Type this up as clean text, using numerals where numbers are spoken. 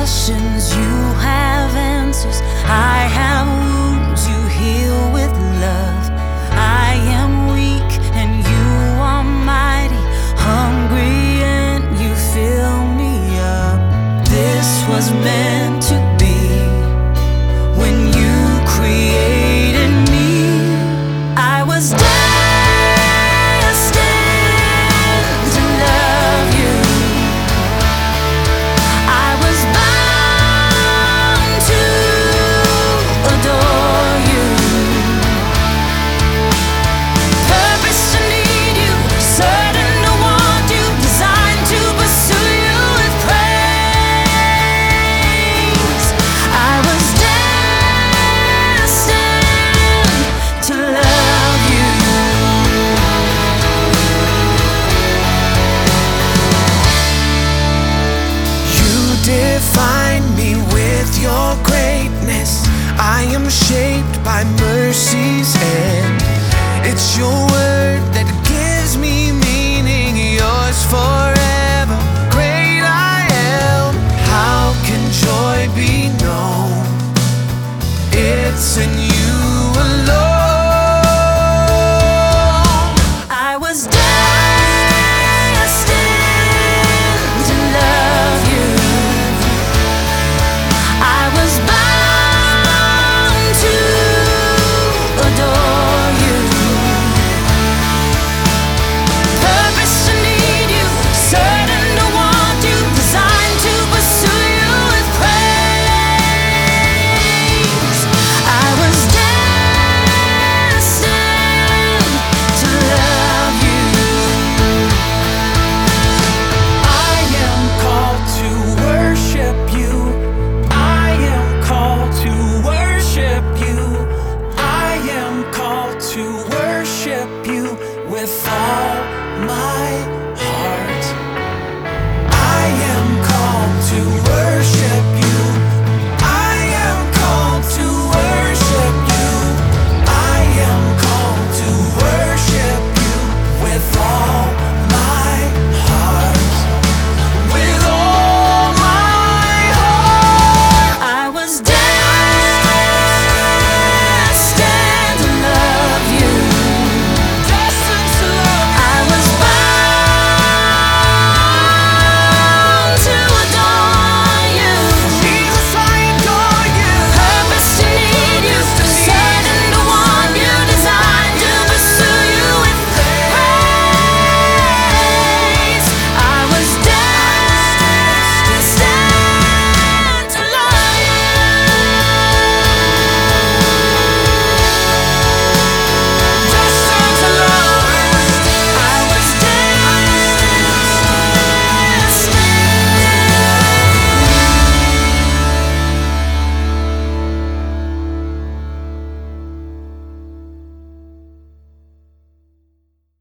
questions, you have answers. I have wounds, you heal with love. I am weak and you are mighty, hungry and you fill me up. This was meant to be when you created me. I was destined to love you. I was bound to adore you. Purpose to need you, certain to want you, designed to pursue you with praise. I was destined to love you. You define me with your greatness. I am shaped by mercy's hand. It's your word that